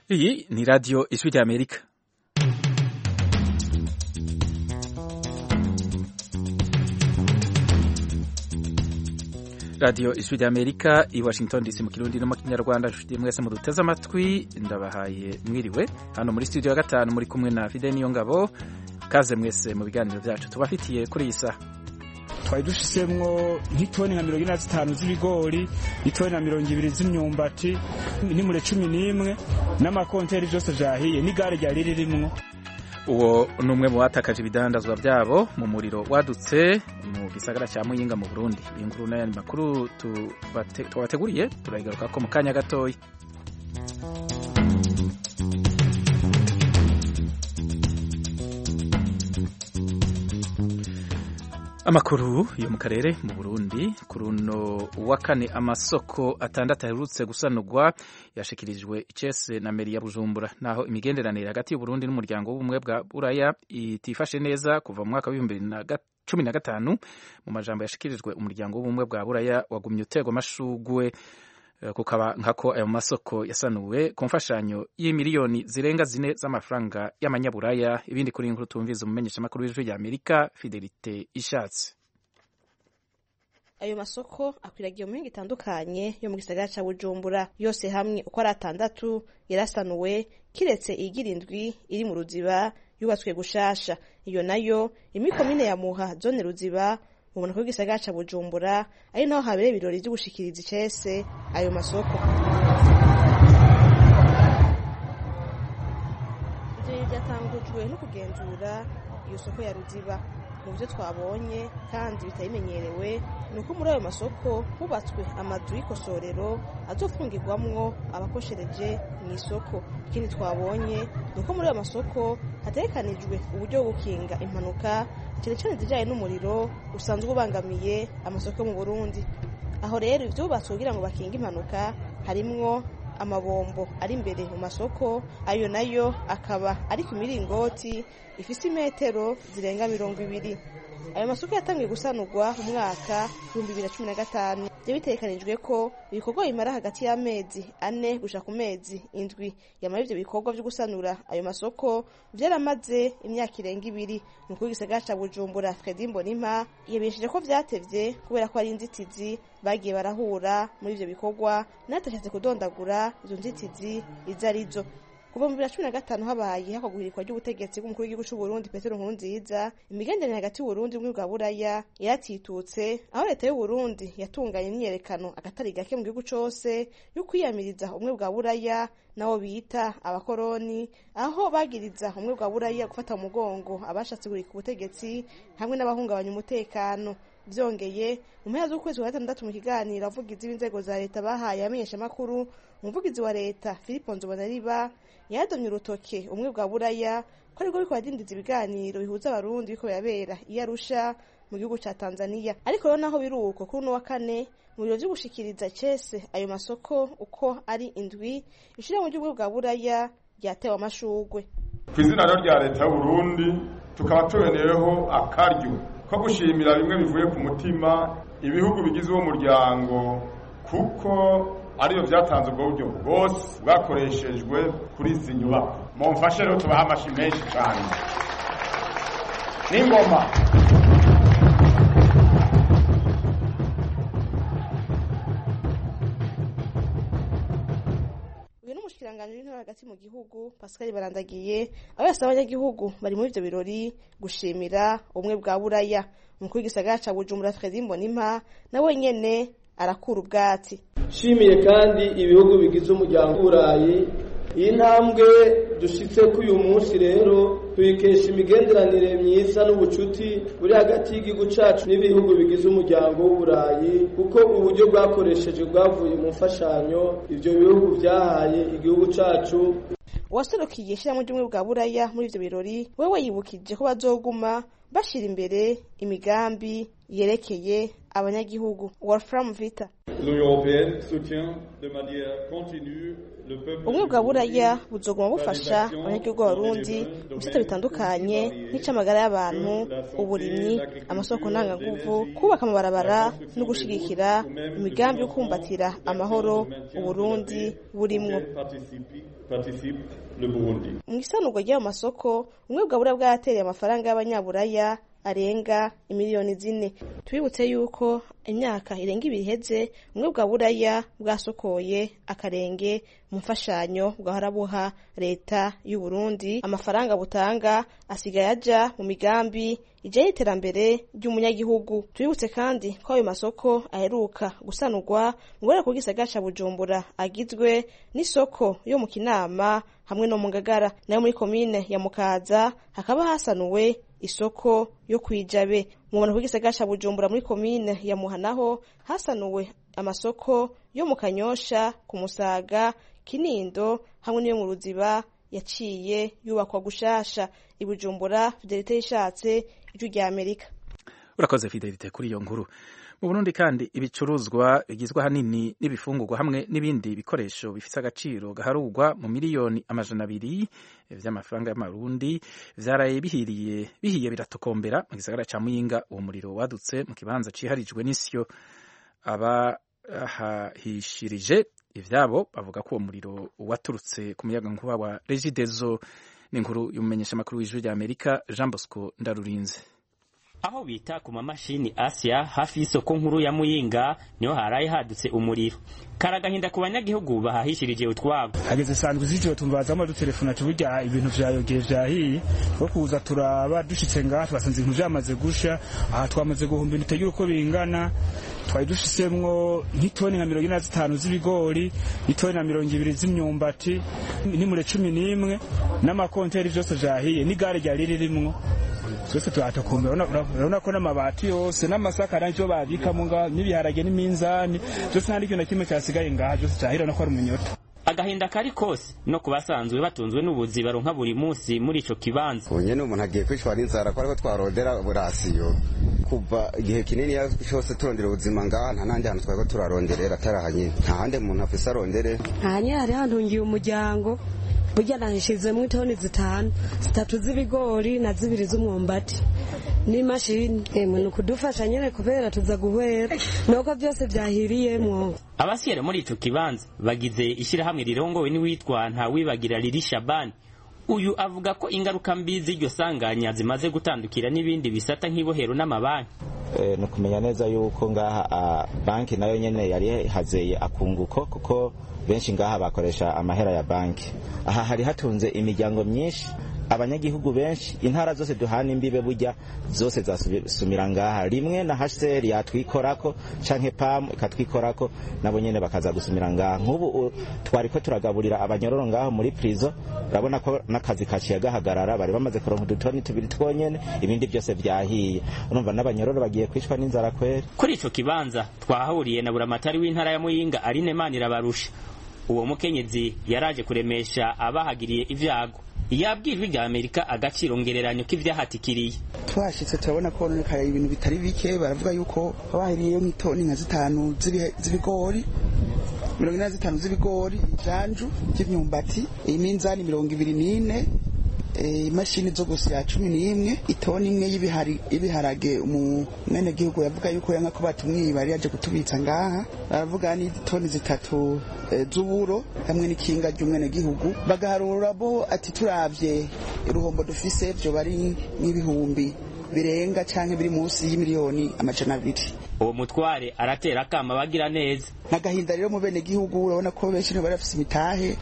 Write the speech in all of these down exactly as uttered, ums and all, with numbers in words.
Iyi ni radio Ijwi ry'Amerika. Radio Ijwi ry'Amerika i Washington D C mu Kirundi no mu Kinyarwanda. Mwese muduteze amatwi, ndabahaye mwiriwe. Hano muri studio ya gatanu muri kumwe na Fidel Niyongabo. Kaze mwese mu biganiro byacu tubafitiye kuri iyi saha. Twari dushisemwo nk'itoni nka mirongo ine na zitanu z'ibigori, itoni na mirongo ibiri z'imyumbati, n'imure cumi n'imwe n'amakonteri byose vyahiye n'igare ryari ririmwo. Uwo numwe mu batakaje ibidandazwa byabo mu muriro wadutse mu gisagara cya Muyinga mu Burundi. Inkuru n'ayandi makuru tubateguriye turayigaruka ko mu kanya gatoya. Amakuru yo mu karere mu Burundi kuruno wa kane amasoko atandatu aherutse gusanurwa yashikirijwe Icese na meri ya Bujumbura, naho imigenderanire hagati y'u Burundi n'umuryango w'ubumwe bwa Buraya itifashe neza kuva mu mwaka wa bibiri na cumi na gatanu. Mu majambo yashikirijwe umuryango w'ubumwe bwa Buraya wagumye utegwa amashugwe kukaba nkako ayo masoko yasanuwe ku mfashanyo y'imiliyoni zirenga zine z'amafaranga y'amanyaburaya. Ibindi kuri inkuru tumviza umumenyesha makuru w'Ijwi ry'Amerika Fidelite Ishatse. Ayo masoko akwiragiye mu mihingo itandukanye yo mu gisagara ca Bujumbura, yose hamwe uko ari atandatu yarasanuwe kiretse iyigira indwi iri mu Ruziba yubatswe gushasha. Iyo nayo imikomine ya Muha zone Ruziba ubona ko gisagara ca Bujumbura ari naho habere ibirori byo gushikiriza Icese ayo masoko. Ivyo byatangujwe no kugenzura iyo soko ya Ruziba. Mu byo twabonye kandi bitayimenyerewe nuko muri ayo masoko hubatswe amazu y'ikosorero azofungirwamwo abakoshereje mu isoko. Ikindi twabonye nuko muri ayo masoko hatekanijwe uburyo bwo gukinga impanuka cyane cyane zijanye n'umuriro usanzwe ubangamiye amasoko mu Burundi. Aho rero ivyubatswe kugira ngo bakinge impanuka harimwo amabombo ari imbere mu masoko, ayo nayo akaba ari ku miringoti ifise imetero zirenga mirongo ibiri. Ayo masoko yatangiye gusanurwa mu mwaka w'ibihumbi bibiri na cumi na gatanu. Bitegekanijwe ko ibikorwa bimara hagati y'amezi ane gushika ku mezi indwi. Yamara ivyo bikorwa vyo gusanura ayo masoko vyaramaze imyaka irenga ibiri. Mukuru w'igisagara ca Bujumbura Fredy Mbonimpa yabesheje ko vyatevye kubera ko ari inzitizi bagiye barahura muri ivyo bikorwa, natashatse kudondagura izo nzitizi izo arizo. Kuva mu bibiri na cumi na gatanu habaye hakagurirwa ry'ubutegetsi bw'umukuru w'igihugu c'u Burundi Petero Nkurunziza, imigenderanire hagati y'u Burundi n'ubumwe bwa Buraya yaratitutse, aho leta y'u Burundi yatunganye imyerekano akatari gake mu gihugu cose yo kwiyamiriza ubumwe bwa Buraya nabo bita abakoroni, aho bagiriza ubumwe bwa Buraya gufata mu mugongo abashatse gurika ubutegetsi hamwe n'abahungabanya umutekano. Vyongeye mu mpera z'ukwezi kwa gatandatu mu kiganiro avugizi b'inzego za leta bahaye amenyesha makuru, umuvugizi wa leta Philippe Nzobonariba yadomye urutoke ubumwe bwa Buraya ko ariko biko badindiza ibiganiro bihuza abarundi biko yabera i Arusha mu gihugu ca Tanzania. Ariko rero naho biruko kuri no wa kane mu biro byo gushikiriza Icese ayo masoko uko ari indwi, ishira mu gihugu bwa Buraya ryatewe amashugwe. Kwizina rya leta y'u Burundi tukaba tubeneyeho akaryo ko gushimira bimwe bivuye ku mutima ibihugu bigize uwo muryango, kuko ariyo vyatanze ubwo buryo bwose bwakoreshejwe kuri izi nyubako. Mumfashe rero tubaha amashi menshi cyane n'ingoma. Umushikiranganji w'intwaro hagati mu gihugu Pascal Barandagiye aho yasaba abanyagihugu bari muri ivyo birori gushimira ubumwe bwa Buraya. Umukuru w'igisagara ca Bujumbura Fredy Mbonimpa nawe nyene arakura ubwatsi. Shimiye kandi ibihugu bigize umuryango w'Uburayi, iyi ntambwe dushitse ku uyu munsi rero tuyikesha imigenderanire myiza n'ubucuti buri hagati y'igihugu cacu n'ibihugu bigize umuryango w'Uburayi, kuko uburyo bwakoresheje bwavuye mu mfashanyo ivyo bihugu vyahaye igihugu cacu. Uwaserukiye ishirahamwe ry'ubumwe bwa Buraya muri ivyo birori wewe yibukije ko bazoguma bashira imbere imigambi yerekeye abanyagihugu. Wolfram Vita: L'Union européenne soutient de manière continue ubumwe bwa buraya buzoguma bufasha abanyagihugu b'abarundi mu bisata bitandukanye nk'icamagara y'abantu, uburimyi, amasoko ntanganguvu, kubaka amabarabara no gushigikira imigambi yo kumbatira amahoro Uburundi burimwo. Mu isanurwa ry'ayo masoko ubumwe bwa buraya bwaratereye amafaranga y'abanyaburaya arenga imiliyoni zine. Tubibutse yuko imyaka irenga ibiri iheze ubumwe bwa buraya bwasokoye akarenge mu mfashanyo bwahora buha leta y'u Burundi. Amafaranga butanga asigaye aja mu migambi ijanye iterambere ry'umunyagihugu. Tubibutse kandi ko ayo masoko aheruka gusanurwa mu burere bw'igisagara ca Bujumbura agizwe n'isoko yo mu Kinama hamwe no mu Ngagara, nayo muri komine ya Mukaza hakaba hasanuwe isoko yo kwijabe. Mu bantu bw'igisagara ca Bujumbura muri komine ya Muhanaho hasanuwe amasoko yo mu Kanyosha, ku Musaga, Kinindo hamwe n'iyo mu Ruziba yaciye yubakwa gushasha. I Bujumbura, Fidelite Yishatse, Ijwi rya Amerika. Urakoze Fidelite kuri iyo nkuru. Mu Burundi kandi ibicuruzwa bigizwe hanini n'ibifungurwa hamwe n'ibindi bikoresho bifite agaciro gaharugwa mu miliyoni amajana abiri vy'amafaranga y'amarundi vyaraye bihiriye bihiye biratokombera mu gisagara ca Muyinga. Uwo muriro wadutse mu kibanza ciharijwe n'isyo. Abahishirije ivyabo bavuga ko uwo muriro waturutse ku muyaga nkuba wa Regideso. N'inkuru y'umumenyesha makuru w'Ijwi rya Amerika Jean Bosco Ndarurinze. Aho bita ku mamashini Asia hafi y'isoko nkuru ya Muyinga niho haraye hadutse umuriro. Karagahinda ku banyagihugu bahahishirije utwabo. Hageze sanzwe zije tumbaza ama dutelefona tuburya ibintu vyayogeje vyahiye ko kuza turaba dushitse ngaha basanze ibintu vyamaze gusha. Aha twamaze guhumba ibintu uko bingana, twari dushisemwo nk'itoni nka mirongo ine na zitanu z'ibigori, itoni na mirongo ibiri z'imyumbati, n'imure cumi n'imwe n'amakonteri vyose vyahiye n'igare ryari ririmwo. Twese turatokombe urabona ko n'amabati yose n'amasaka n'icyo babika mu nga n'ibiharage n'iminzani byose nta n'ikintu kimwe cyasigaye ngaha byose cyahira no ko ari umunyota. Agahinda kari kose no kubasanzwe batunzwe n'ubuzi baronka buri munsi muri ico kibanza. Onye n'umuntu agiye kwishwa n'inzara ko ariko twarondera burasiyo kuva igihe kinini cyose turondera ubuzima ngaha nta nandi hantu twari ko turaronderera atarahanye nta hande umuntu afise arondere. Hanye hari hantungiye umuryango burya nahishizemo itoni zitanu, zitatu z'ibigori na zibiri z'umwumbati n'imashini. Emwe nukudufasha nyene kubera tuza guhwera nuko byose vyahiriyemwo. Abasiyere muri ico kibanza bagize ishirahamwe rirongowe n'uwitwa Ntawibagira Lili Shabani. Uyu avuga ko ingaruka mbi z'iryo sanganya zimaze gutandukira n'ibindi bisata nk'ibohero n'amabanki. Eh, no kumenya neza yuko ngaha banki nayo nyene yari hazeye akunguko kuko benshi ngaha bakoresha amahera ya banki. Aha hari hatunze imiryango myinshi, abanyagihugu benshi, intara zose duhana imbibe burya zose zasumira ngaha. Rimwe na H C R yatwikorako canke P A M ikatwikorako nabo nyene bakaza gusumira ngaha. Nk'ubu twariko turagaburira abanyororo ngaho muri prison, urabona ko nakazi kaciye gahagarara, bari bamaze kuronka udutoni tubiri twonyene, ibindi byose vyahiye. Urumva n'abanyororo bagiye kwishwa n'inzara kweri. Kuri ico kibanza twahahuriye na buramatari w'intara ya Muyinga Aline Manirabarusha. Uwo mukenyezi yaraje kuremesha abahagiriye ivyago. Yabwirijwe rya Amerika agaciro ngereranyo k'ivyahatikiriye. Twashitse turabona ko none ibintu bitari bike, baravuga yuko bahiriye nk'itoni nka zitanu z'ibigori, mirongo ine na zitanu z'ibigori, ijanju ry'imyumbati, iminzani mirongo ibiri n'ine, imashini zo gusya cumi n'imwe, itoni imwe y'ibiharage. Umwene gihugu yavuga yuko yanka ko batumwiba ari yaje kutubitsa ngaha. Baravuga ni itoni zitatu z'uburo hamwe n'ikinga ry'umwene gihugu. Bagaharura bo ati turavye uruhombo dufise byo bari n'ibihumbi birenga canke biri munsi y'imiliyoni amajana abiri. Uwo mutware aratera akama bagira neza. Nagahinda rero mu bene gihugu urabona ko benshi bari bafise imitahe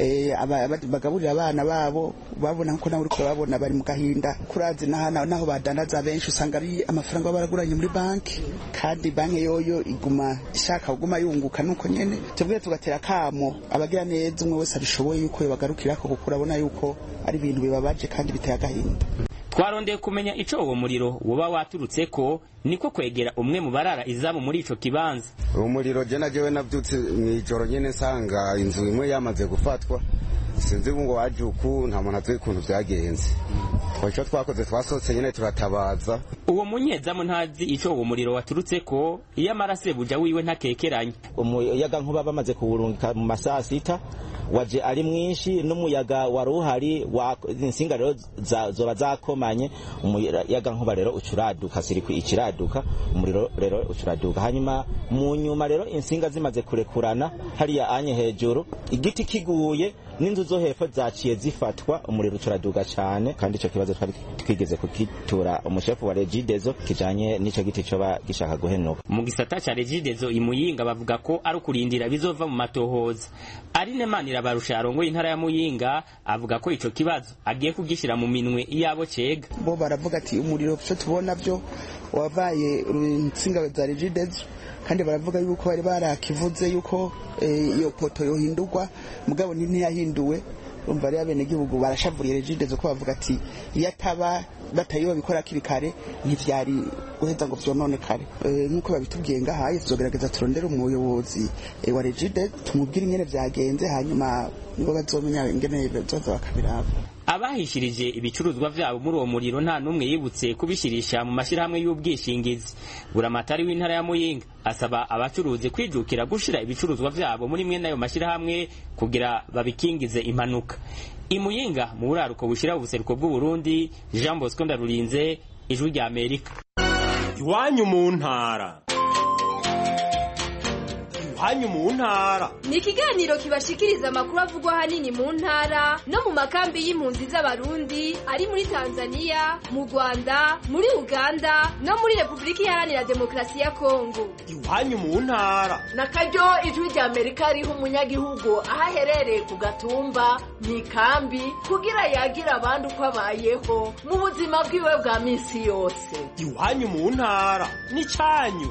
bagaburira abana babo, babona ko nawe uriko babona bari mu gahinda. Kurazi nahana naho badandaza benshi usanga ari amafaranga baraguranye muri banki, kandi banki yoyo iguma ishaka kuguma yunguka nuko nyene. Tubwiye tugatera kamo abagira neza umwe wese abishoboye yuko yobagarukirako kuko urabona yuko ari ibintu bibabaje kandi biteye agahinda. Twarondeye kumenya ico uwo muriro woba waturutse ko niko kwegera umwe mu barara izamu muri ico kibanza. Uwo muriro je najewe navyutse mwijoro nyene nsanga inzu imwe yamaze gufatwa, sinzi ngo wajuku nta muntu azi ukuntu vyagenze. Twaco twakoze twasotse nyene turatabaza. Uwo munyezamu ntazi ico uwo muriro waturutse ko iyo amarase buja wiwe ntakekeranye. Umuyaga nkuba bamaze kuwurungika mu masaa sita waje ari mwinshi n'umuyaga wari uhari insinga rero zoba zakomanye umuyaga nkuba rero ucuraduka sirikwi ikiraduka umuriro rero ucuraduka hanyuma mu nyuma rero insinga zimaze kurekurana hariya anye hejuru igiti kiguye n'inzu zo hepfo zaciye zifatwa umuriro ucuraduka cyane kandi ico kibazo twari twigeze kukitura umushefu wa Regidezo kijanye n'ico giti cyo gishaka guhenuka mu gisata ca Regidezo imuyinga bavuga ko ari kurindira bizova mu matohoza Aline Manirabarusha arongoye intara ya Muyinga avuga ko ico kibazo agiye kugishira mu minwe iyabo cega bo baravuga ati umuriro cyo tubona byo wabaye insinga za Regidezo kandi baravuga yuko bari barakivuze yuko iyo poto yohindurwa mugabo ntiyahinduwe umva ari abene gihugu barashavuriye Regidezo ko bavuga ati iyo ataba batayiba bikora kirikare ntivyari guheza ngo vyonone kare nkuko babitubwiye ngahaye tuzogerageza turondera umuyobozi wa Regidezo tumubwire ingene vyagenze hanyuma nibo bazomenya ingene bazoza bakabiraba abahishirije ibicuruzwa vyabo muri uwo muriro nta numwe yibutse kubishirisha mu mashirahamwe y'ubwishingizi buramatari w'intara ya Muyinga asaba abacuruzi kwijukira gushira ibicuruzwa vyabo muri mwe nayo mashirahamwe kugira babikingize impanuka imuyinga mu buraruko bushira ubuseruko bw'u Burundi Jean Bosco Ndarurinze ijwi rya Amerika iwanyu mu ntara iwanyu mu ntara ni ikiganiro kibashikiriza amakuru avugwa hanini mu ntara no mu makambi y'impunzi z'abarundi ari muri Tanzania mu Rwanda muri Uganda no muri Republika Iharanira Demokarasi ya Kongo iwanyu mu ntara nakaryo ijwi rya Amerika riho umunyagihugu ahaherereye ku gatumba mu ikambi kugira yagira abandi uko abayeho mu buzima bwiwe bwa minsi yose iwanyu mu ntara ni cyanyu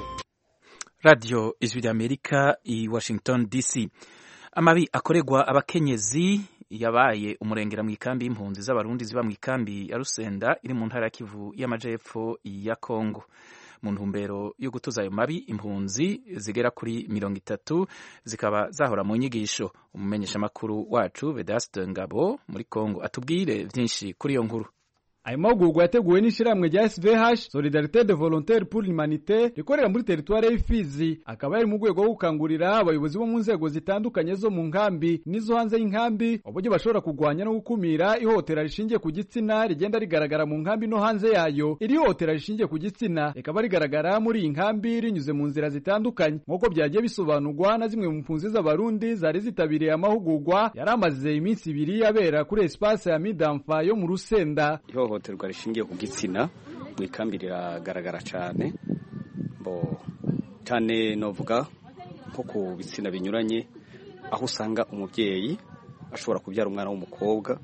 Radio Ijwi ry'Amerika i Washington D C. Amabi akoregwa abakenyezi yabaye umurengera mu ikambi y'impunzi z'abarundi ziba mu ikambi ya Rusenda iri mu ntara ya Kivu y'Amajepfo ya Kongo. Mu ntumbero yo gutuza ayo mabi impunzi zigera kuri mirongo itatu zikaba zahora mu nyigisho. Umumenyesha makuru wacu Vedaste Ngabo muri Kongo atubwire vyinshi kuri iyo nkuru. Ayo mahugurwa yateguwe n'ishiramwe rya S V H Solidarité de Volontaires pour l'Humanité rikorera muri territoire y'Ifizi akaba ari mu rwego rwo gukangurira abayobozi bo mu nzego zitandukanye zo mu nkambi nizo hanze y'inkambi uburyo bashobora kugwanya no gukumira ihohotera rishingiye ku gitsina rigenda rigaragara mu nkambi no hanze yayo. Iri hohotera rishingiye ku gitsina rikaba rigaragara muri iyi nkambi rinyuze mu nzira zitandukanye nk'uko byagiye bisobanurwa na zimwe mu mpunzi z'abarundi zari zitabiriye amahugurwa yaramaze iminsi ibiri yabera kuri espace ya Midamfa yo mu Rusenda. Ihohoterwa rishingiye ku gitsina mu ikambi riragaragara cyane bo cyane novuga nko ku bitsina binyuranye aho usanga umubyeyi ashobora kubyara umwana w'umukobwa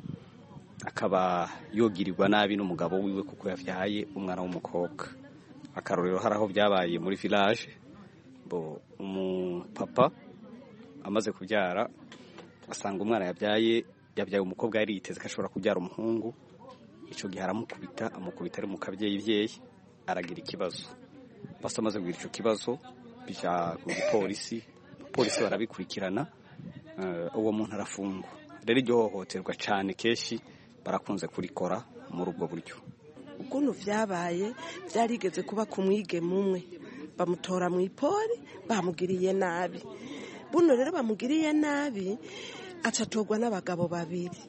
akaba yogirirwa nabi n'umugabo wiwe kuko yavyaye umwana w'umukobwa. Akarorero haraho byabaye muri village bo umupapa amaze kubyara asanga umwana yabyaye yabyaye umukobwa yari yiteze ko ashobora kubyara umuhungu. Ico gihe aramukubita amukubita ari mu kabyeyi vyeyi aragira ikibazo basa amaze kugira ico kibazo bija ku polisi polisi barabikurikirana uwo uh, muntu arafungwa. Rero iryo hohoterwa cyane keshi barakunze kurikora muri ubwo buryo. Ukuntu vyabaye vyarigeze kuba kumwige mumwe bamutora mu ipori bamugiriye nabi buno rero bamugiriye nabi acatogwa n'abagabo babiri.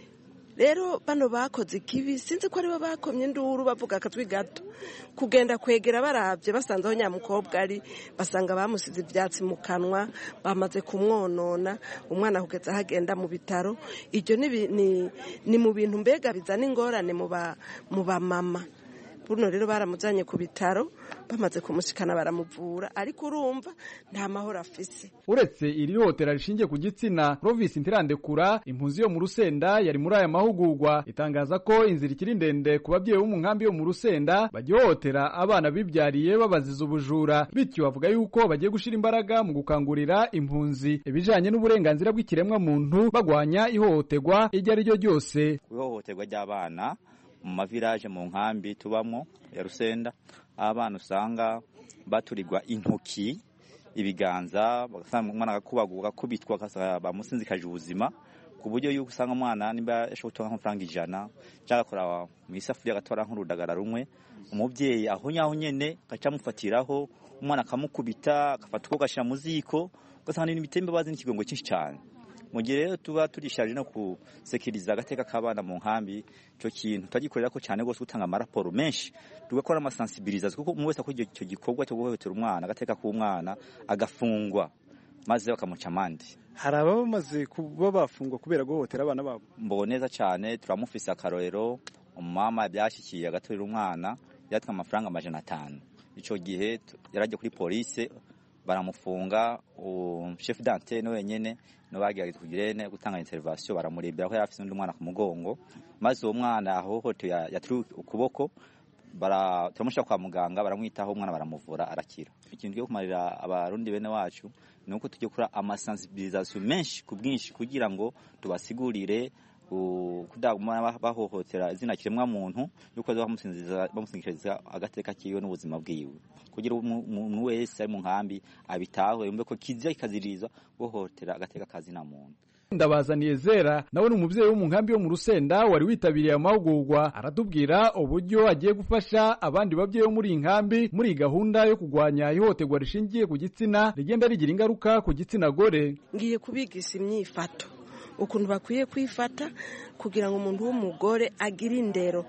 Rero bano bakoze ikibi sinzi ko aribo bakomye nduru bavuga akatwi gato kugenda kwegera baravye basanze aho nyamukobwa ari basanga bamusize ivyatsi mu kanwa bamaze kumwonona umwana kugeza hagenda mu bitaro. Iryo ni, ni, ni mu bintu mbega bizana ingorane mu ba mu ba mama. Buno rero baramuzanye ku bitaro bamaze kumushikana baramuvura ariko urumva nta mahoro afise. Uretse iri hotera rishingiye ku gitsina Province Ntirandekura impunzi yo mu Rusenda yari muri aya mahugurwa itangaza ko inzira ikiri ndende ku babyeyi bo mu nkambi yo mu Rusenda bagihohotera abana bibyariye babaziza ubujura bityo bavuga yuko bagiye gushira imbaraga mu gukangurira impunzi ibijanye n'uburenganzira bw'ikiremwa muntu bagwanya ihohoterwa iryo ari ryo ryose. Ihohoterwa ry'abana mu mavirage mu nkambi tubamwo ya Rusenda abana usanga baturirwa intoki ibiganza bagasanga umwana agakubaguka kubitwa akasa bamusinzikaje ubuzima ku buryo yuko usanga umwana nimba yashobora nk'amafaranga ijana cyangwa akora mu isafuriya agatora nk'urudagara rumwe umubyeyi aho nyaho nyene gacamufatiraho umwana akamukubita agafata uko gashira mu ziko ugasanga ni ibitembe bazi n'ikigongo cyinshi cyane mu gihe rero tuba turishaje no kusekiriza agateka k'abana mu nkambi cyo kintu twagikorera ko cyane gose gutanga amaraporo menshi tugakora amasensibilisation kuko umwe wese akora icyo gikorwa cyo guhohotera umwana agateka k'umwana agafungwa maze bakamuca amande. Hari ababa bamaze kuba bafungwa kubera guhohotera abana babo? Mboneza cyane turamufise akarorero umama byashikiye agatorera umwana yatwa amafaranga amajana atanu. Ico gihe yaraje kuri police baramufunga o chef d'antenne wenyene no bagiye kugirene gutanga intervention baramuribira ko yafise undi mwana ku mugongo maze uwo mwana ahohoteye yaturi ukuboko bara turamusha kwa muganga baramwitaho umwana baramuvura arakira. Ikintu cyo kumarira abarundi bene wacu nuko tujye kura amasensibilisation menshi ku bwinshi kugira ngo tubasigurire kudaguma bahohotera izina kiremwa muntu yuko bamusinziza bamusinzikiriza agateka kiwe n'ubuzima bwiwe kugira umuntu wese ari mu nkambi abitaho yumve ko kizya ikazirizwa guhohotera agateka kazi na muntu. Ndabazaniye Zera nawe ni umuvyeyi wo mu nkambi yo mu Rusenda wari witabiriye amahugurwa aratubwira uburyo agiye gufasha abandi bavyeyi bo muri inkambi muri gahunda yo kugwanya ihohoterwa rishingiye ku gitsina rigenda rigira ingaruka ku gitsina gore. Ngiye kubigisha imyifato ukuntu bakwiye kwifata kugira ngo umuntu w'umugore agire indero.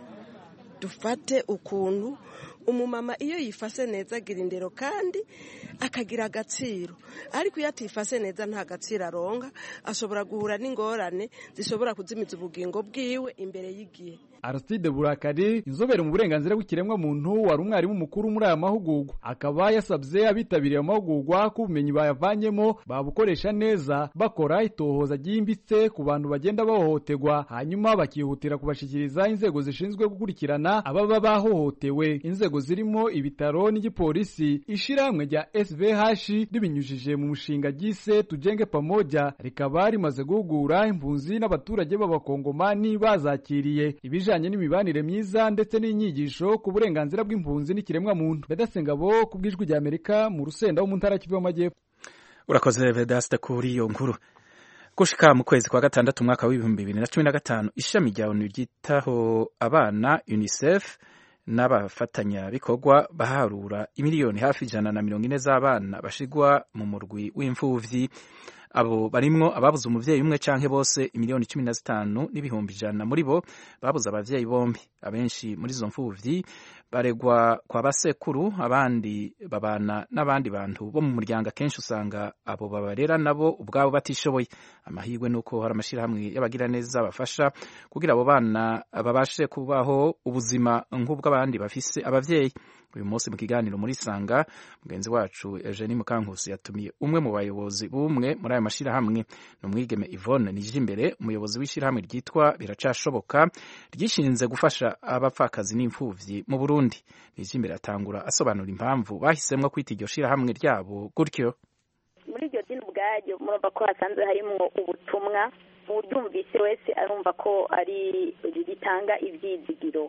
Dufate ukuntu umumama iyo yifase neza agira indero kandi akagira agaciro, ariko iyo atifase neza nta gaciro aronka, ashobora guhura n'ingorane zishobora kuzimiza ubugingo bwiwe imbere y'igihe. Aristide Burakari inzobere mu burenganzira bw'ikiremwa muntu wari umwarimu mukuru muri aya mahugurwa akaba yasabye abitabiriye amahugurwa ko ubumenyi bayavanyemo babukoresha neza bakora itohoza ryimbitse ku bantu bagenda bahohoterwa hanyuma bakihutira kubashikiriza inzego zishinzwe gukurikirana ababa bahohotewe. Inzego zirimo ibitaro n'igipolisi. Ishiramwe rya S V H ribinyujije mu mushinga gise Tujenge Pamoja rikaba rimaze guhugura impunzi n'abaturage b'abakongomani bazakiriye ibijanye n'imibanire myiza ndetse n'inyigisho ku burenganzira bw'impunzi n'ikiremwa muntu. Bedasengabo kubwijwi rya Amerika mu Rusenda wo mu ntara y'Kivu y'Amajyepfo. Urakoze Vedaste kuri iyo nkuru. Gushika mu kwezi kwa gatandatu mwaka w'ibihumbi bibiri na cumi na gatanu ishami rya O N U ryitaho abana UNICEF n'abafatanya bikorwa baharura imiliyoni hafi ijana na mirongo ine z'abana bashigwa mu murwi w'imfuvyi. Abo barimwo ababuze umuvyeyi umwe canke bose imiliyoni cumi na zitanu n'ibihumbi ijana muri bo babuze abavyeyi bombi. Abenshi muri izo mfuvyi baregwa kwa basekuru, abandi babana n'abandi bantu bo mu muryango. Akenshi usanga abo babarera nabo ubwabo batishoboye. Amahirwe nuko hari amashirahamwe y'abagira neza bafasha kugira abo bana babashe kubaho ubuzima nk'ubw'abandi bafise abavyeyi. Uyu munsi mu kiganiro muri Sanga mugenzi wacu Eugenie Mukankusi yatumiye umwe mu bayobozi bumwe muri ayo mashirahamwe n'umwigeme Yvonne Nijimbere, umuyobozi w'ishirahamwe ryitwa Biracashoboka ryishinze gufasha abapfakazi n'imfuvyi mu Burundi. Nijimbere atangura asobanura impamvu bahisemwo kwita iryo shirahamwe ryabo gutyo. Muri iryo dini ubwaryo murumva ko hasanzwe harimo ubutumwa uryumvise wese arumva ko ari ritanga ivyizigiro.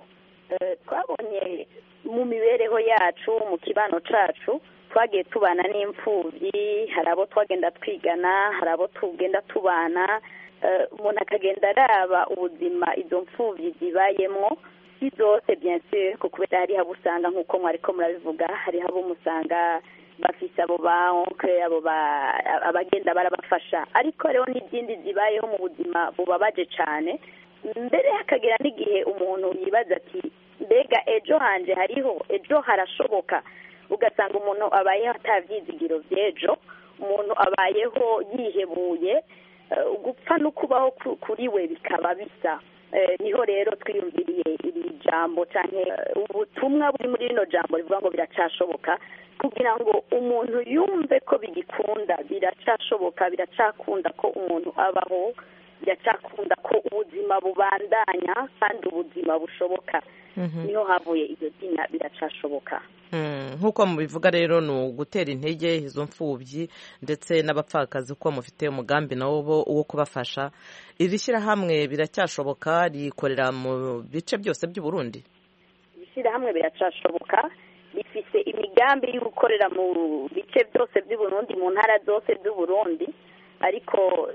Twabonye mu mibereho yacu mu kibano cacu twagiye tubana n'imfuvyi, hari abo twagenda twigana, hari abo tugenda tubana, umuntu akagenda araba ubuzima izo mfuvyi zibayemwo. Si zose bien sûr kuko hari abo usanga nk'uko mwariko murabivuga, hari abo musanga bafise abo ba oncle, abo abagenda barabafasha, ariko rero n'izindi zibayeho mu buzima bubabaje cane. Mbere hakagera n'igihe umuntu yibaza ati mbega ejo hanje hariho, ejo harashoboka. Ugasanga umuntu abayeho atavyizigiro vy'ejo, umuntu abayeho yihebuye, gupfa no kubaho kuri we bikaba bisa. Niho rero twiyumviriye iri jambo canke ubutumwa buri muri rino jambo rivuga ngo biracashoboka, kugira ngo umuntu yumve ko bigikunda, biracashoboka, biracakunda ko umuntu abaho, biracakunda ko ubuzima bubandanya kandi ubuzima bushoboka. Niho havuye iryo dina Biracashoboka. Nk'uko mubivuga rero ni ugutera intege izo mfubyi ndetse n'abapfakazi ko mufite umugambi nawo wo kubafasha. Iri shyirahamwe Biracyashoboka rikorera mu bice byose by'u Burundi. Ishyirahamwe Biracashoboka rifise imigambi yo gukorera mu bice byose by'u Burundi, mu ntara zose z'u Burundi, ariko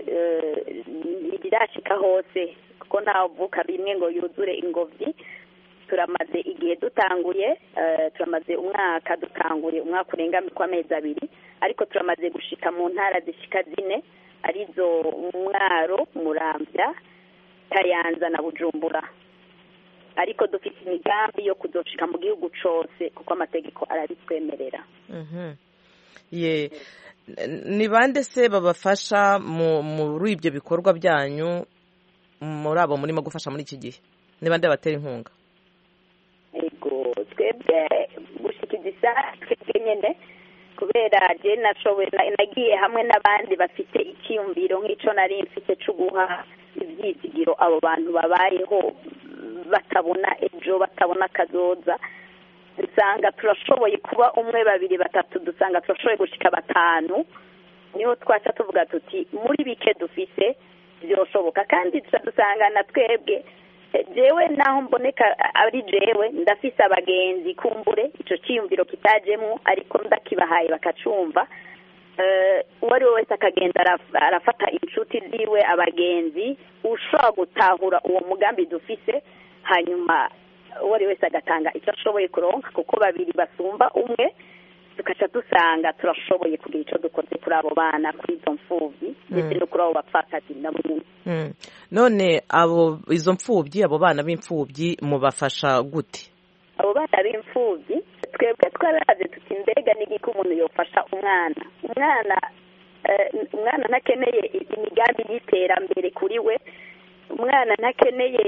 ntibirashika hose kuko ntavuka bimwe ngo yuzure ingobyi. Turamaze igihe dutanguye, turamaze umwaka dutanguye, umwaka urenga kwa mezi abiri, ariko turamaze gushika mu ntara zishika zine. arizo Mwaro, Muramvya, Kayanza na Bujumbura, ariko dufite imigambi yo kuzoshika mu gihugu cose kuko amategeko arabitwemerera. Mhm. Ye ni bande se babafasha muri ibyo bikorwa byanyu, muri abo murimo gufasha muri iki gihe? Ni bande batera inkunga? Ego twebwe gushikiza twebwe nyene, kubera je nashoboye nagiye hamwe n'abandi bafite ikiyumviro nk'ico nari mfite cyo guha ivyizigiro abo bantu babayeho batabona ejo, batabona kazoza. Dusanga turashoboye kuba umwe babiri batatu, dusanga turashoboye gushika batanu, niho twaca tuvuga tuti muri bike dufise byoshoboka. Kandi dusanga na twebwe jewe naho mboneka ari jewe ndafise abagenzi kumbure ico ciyumviro kitajemo, ariko ndakibahaye bakacumva. uwo ari we wese akagenda arafata inshuti ziwe, abagenzi, ushobora gutahura uwo mugambi dufise, hanyuma uwo ari wese agatanga icyo ashoboye kuronka, kuko babiri basumba umwe, tukaca dusanga turashoboye kugira icyo dukoze kuri abo bana, kuri izo mfubyi ndetse no kuri abo bapfakazi nabo nyine. None abo izo mfubyi, abo bana b'imfubyi mubafasha gute? Abo bana b'imfubyi twebwe twaraze tuti mbega n'igiko umuntu yofasha umwana umwana umwana ntakeneye imigambi y'iterambere kuri we, umwana ntakeneye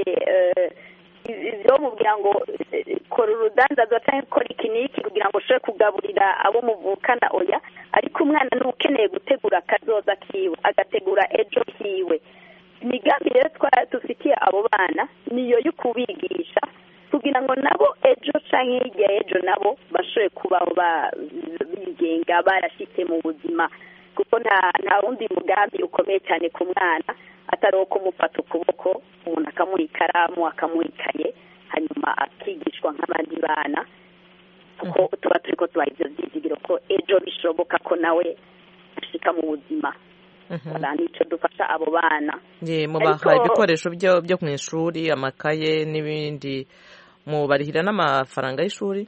ibyo mubwira ngo kora urudandazo cyangwa kora ikiniki kugira ngo ushobore kugaburira abo muvukana, oya, ariko umwana ni ukeneye gutegura akazoza kiwe, agategura ejo hiwe. Imigambi rero dufitiye abo bana niyo yo kubigisha kugira ngo nabo ejo cyangwa hirya ejo nabo bashobore kubaho bigenga, barashitse mu buzima, kuko nta nta wundi mugambi ukomeye cyane ku mwana atari uwo kumufata ukuboko, umuntu akamuha ikaramu, akamuha ikaye, hanyuma akigishwa nk'abandi bana, kuko tuba turi ko tubaha ibyo byizigiro ko ejo bishoboka ko nawe ashika mu buzima. Nicyo dufasha abo bana. Mubaha ibikoresho byo mu ishuri, amakaye n'ibindi, mubarihira n'amafaranga y'ishuri?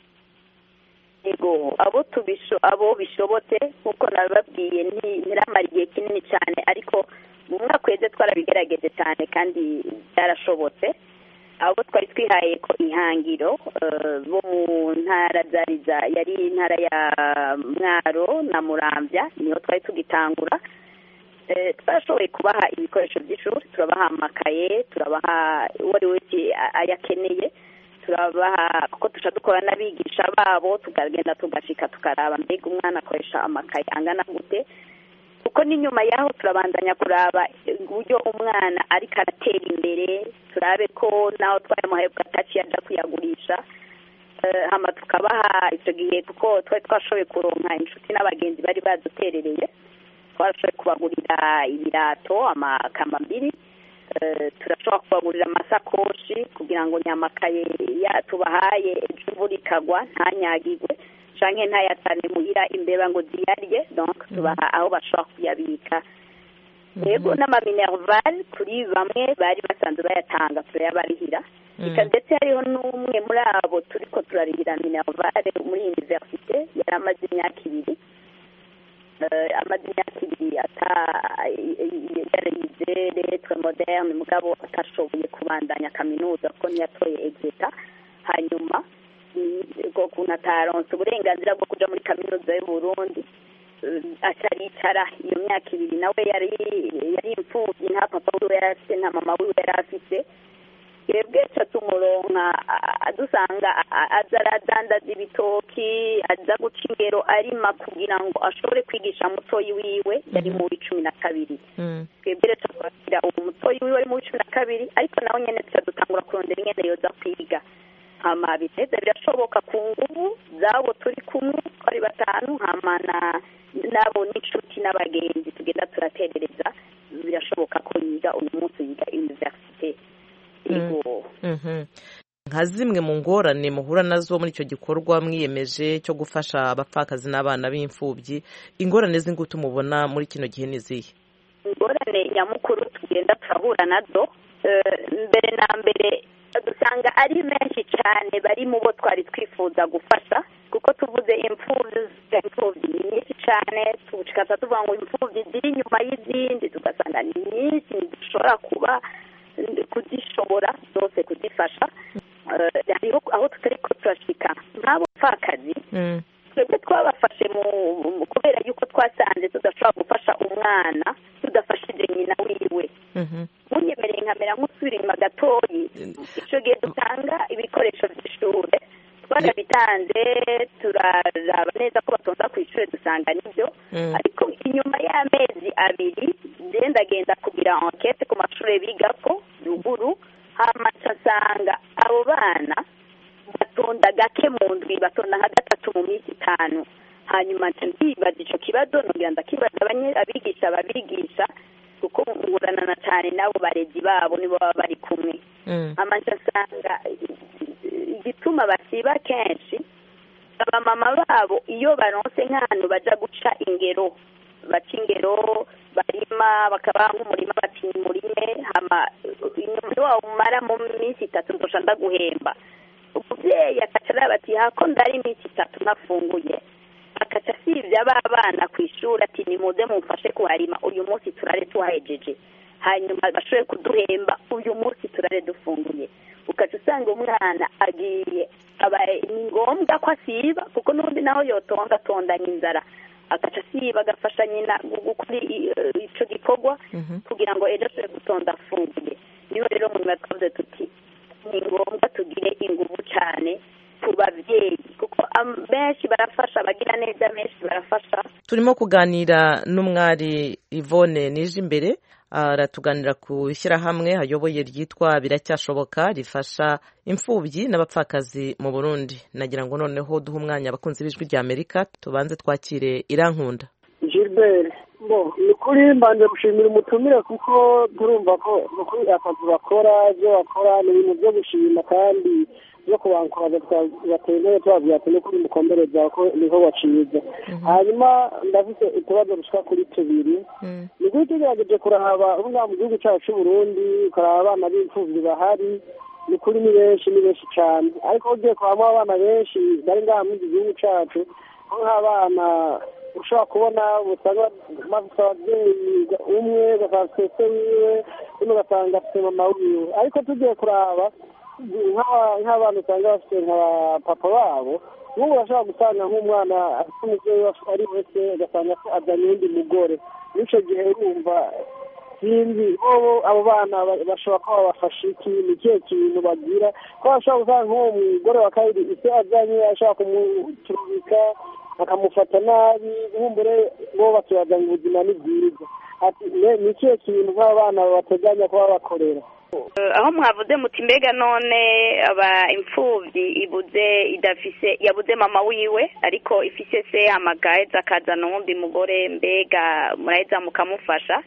Ego, abo tubisho abo bishobotse nkuko nababwiye ntiramara igihe kinini cyane, ariko mu mwaka weze twarabigerageje cyane kandi byarashobotse. Abo twari twihaye ko ihangiro bo mu ntara zariza yari intara ya Mwaro na Muramvya, niho twari tugitangura. Twashoboye kubaha ibikoresho by'ishuri, turabaha amakaye, turabaha uwo ari wese ayakeneye, turabaha kuko tuca dukora n'abigisha babo, tukagenda tugashika tukaraba mbega umwana akoresha amakaye angana gute, kuko n'inyuma yaho turabandanya kuraba uburyo umwana ariko aratera imbere, turabe ko naho twayamuhaye bwataci yaja kuyagurisha, hama tukabaha icyo gihe kuko twari twashoboye kuronka inshuti n'abagenzi bari baduterereye, twarashoboye kubagurira ibirato, amakambambiri, turashobora kubagurira amasakoshi kugira ngo nyamakaye tubahaye ejo imvura ikagwa ntanyagirwe canke ntayatane muhira imbeba ngo ziyarye, donc tubaha aho bashobora kuyabika. Yego n'amaminerval kuri bamwe bari basanzwe bayatanga turayabarihira, ika ndetse hariho n'umwe muri abo turiko turarihira minerval muri universite, yari amaze imyaka ibiri amaze imyaka ibiri yarize lettre moderne, mugabo atashoboye kubandanya kaminuza kuko ntiyatoye exeta, hanyuma ubwo kuntu ataronse uburenganzira bwo kuja muri kaminuza y'u Burundi, ataricara iyo myaka ibiri. Nawe yari yari imfubyi, nta papa wiwe yari afite, nta mama wiwe yari afite. Twebwe ca tumuronka dusanga aza aradandaza ibitoki, aza guca ingero arima kugira ngo ashobore kwigisha mutoyi wiwe yari mu cumi na kabiri. Twebwe rero twakira uwo mutoyi wiwe ari mu cumi na kabiri, ariko nawe nyene tuca dutangura kurondera ingene yoza kwiga. Hama biteze birashoboka ku nguvu zabo turi kumwe ari batanu, hama nabo n'inshuti n'abagenzi tugenda turaterereza, birashoboka ko yiga uyu munsi yiga universite. Nka zimwe mu ngorane muhura nazo muri icyo gikorwa mwiyemeje cyo gufasha abapfakazi n'abana b'imfubyi, ingorane z'ingutu mubona muri kino gihe ni zihe? Ingorane nyamukuru tugenda turahura nazo, mbere na mbere dusanga ari menshi cyane bari mu bo twari twifuza gufasha, kuko tuvuze imfubyi imfubyi ni nyinshi cyane tukaza tuvuga ngo imfubyi ziri inyuma y'izindi tugasanga ni nyinshi dushobora kuba kuzishobora zose kuzifasha hariho aho tutari ko turashika nk'abo pfakazi twebwe twabafashe mu kubera yuko twasanze tudashobora gufasha umwana tudafashije nyina wiwe munyemereye nkamera nk'usubira inyuma gatoyi icyo gihe dutanga ibikoresho by'ishure twarabitanze turaraba neza ko batonda ku ishuri dusanga nibyo ariko inyuma y'amezi abiri ndagenda kugira enquete ku mashuri bigako ruguru hama nsanga abo bana batonda gake mu ndwi batonda nka gatatu mu minsi itanu hanyuma ndibaza icyo kibazo nongera ndakibaza abigisha babigisha kuko ngurana cyane nabo barezi babo nibo baba bari kumwe hama nsanga igituma basiba kenshi abamama babo iyo baronse nk'ahantu baja guca ingero baca ingero barima bakaba nk'umurima bati murime hama inyuma wabo umara mu minsi itatu ndosha ndaguhemba umuvyeyi akaca araba ati hako ndari iminsi itatu nafunguye akaca asivye aba bana kw'ishuri ati nimuze mumfashe kuharima uyu munsi turare tuhahejeje hanyuma bashobore kuduhemba uyu munsi turare dufunguye ukaca usanga umwana agiye ni ngombwa ko asiba kuko n'ubundi naho yotonda atondanya inzara agaca asiba agafasha nyina gukora icyo gikorwa kugira ngo ejo ashobore gutonda afunguye niho rero mu nyuma twavuze tuti ni ngombwa tugire ingufu cyane ku babyeyi kuko benshi barafasha abagira neza benshi barafasha. Turimo kuganira n'umwari Yvonne Nijimbere aratuganira ku ishyirahamwe hayoboye ryitwa Biracyashoboka rifasha imfubyi n'abapfakazi mu Burundi. Nagira ngo noneho duhe umwanya abakunzi b'ijwi rya Amerika tubanze twakire Irankunda. Gilbert bo ni kuri mbanje gushimira umutumire kuko turumva ko kuri akazi bakora ibyo bakora ni ibintu byo gushima kandi yo kubankuraza twabateye twabwira ati kuri mukombereza ko niho wacize hanyuma ndafite ikibazo rushaka kuri tubiri ni kuri tugerageje kurahaba ubunga mu gihugu cyacu cy'u Burundi kuraba abana b'imfuvyi bahari ni kuri ni benshi ni benshi cyane ariko ugiye kwama abana benshi bari ngaha mu gihugu cyacu nk'abana ushobora kubona usanga bafite ababyeyi umwe bafite sese wiwe uno ugasanga afite mama wiwe ariko tugiye kuraba nk'abantu usanga bafite nka papa babo nk'ubu urashobora gusanga nk'umwana afite umubyeyi ari wese ugasanga ko azanye undi mugore n'icyo gihe urumva sinzi bo abo bana bashobora kuba babafasha iki ni ikihe kintu bagira ko bashobora gusanga nk'uwo mugore wa kabiri ise azanye ashobora kumuturubika akamufata nabi nkumbure bo bakibazanya ubuzima ni bwiza ati ni ikihe kintu nk'abana bateganya kuba bakorera aho mwavuze muti mbega none aba imfubyi ibuze idafise yabuze mama wiwe ariko ifise se amagaheza akazana uwundi mugore mbega muraheza mukamufasha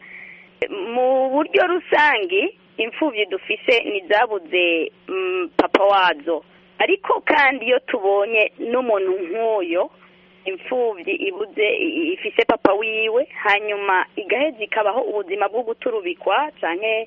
mu buryo rusangi imfubyi dufise nizabuze mm, papa wazo ariko kandi iyo tubonye n'umuntu nk'uyo imfubyi ibuze ifise papa wiwe hanyuma igaheza ikabaho ubuzima bwo guturubikwa canke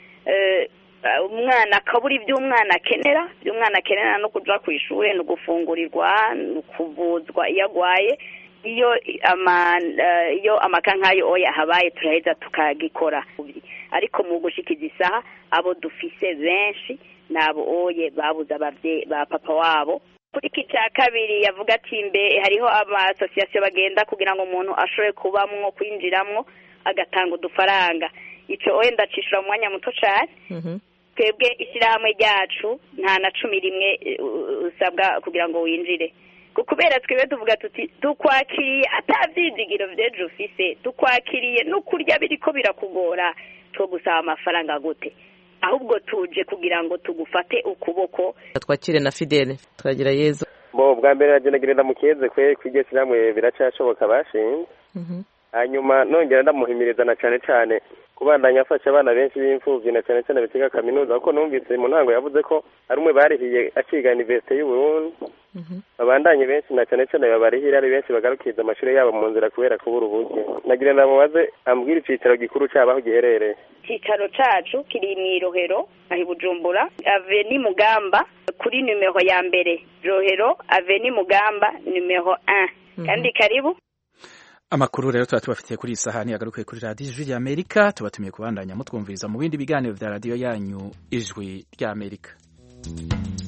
umwana akabura ibyo umwana akenera ibyo umwana akenera no kuja ku ishuri no gufungurirwa no kuvuzwa iyo agwaye iyo ama iyo amakankayo oya habaye turaheza tukagikora ariko mu gushikiza isaha abo dufise benshi nabo oye babuza abavye ba papa wabo kuri kica kabiri yavuga ati mbe hariho ama association bagenda kugira ngo umuntu ashobore kubamwo kwinjiramwo agatanga udufaranga ico oye ndacishura mu mwanya muto cyane twebwe ishyirahamwe ryacu nta na cumi rimwe usabwa kugira ngo winjire kubera twebwe tuvuga tuti tukwakiriye atavyizigiro vyejo ufise tukwakiriye no kurya biriko birakugora two gusaba amafaranga gute ahubwo tuje kugira ngo tugufate ukuboko twakire na Fidele twagira Yezu bo bwa mbere nagenagirenda mukeze kwe kwigese namwe Biracyashoboka bashinze hanyuma nongera ndamuhimiriza na cyane cyane kubandanya afasha abana benshi b'imfuvyi na cyane cyane biga kaminuza kuko numvise mu ntango yavuze ko ari umwe barihiye aciga University y'u Burundi babandanye benshi na cyane cyane babarihira ari benshi bagarukiza amashuri yabo mu nzira kubera kubura uburyo nagira ndamubaze ambwira icicaro gikuru cyabaho giherereye icicaro cacu kiri mu Rohero ahi Bujumbura Avenue Mugamba kuri numero ya mbere Rohero Avenue Mugamba numero un kandi karibu amakuru rero tuba tubafitiye kuri iyi sahani yagarukiye kuri radiyo ijwi ry'amerika tubatumiye kubandanya mutwumviriza mu bindi biganiro vya radiyo yanyu ijwi ry'amerika.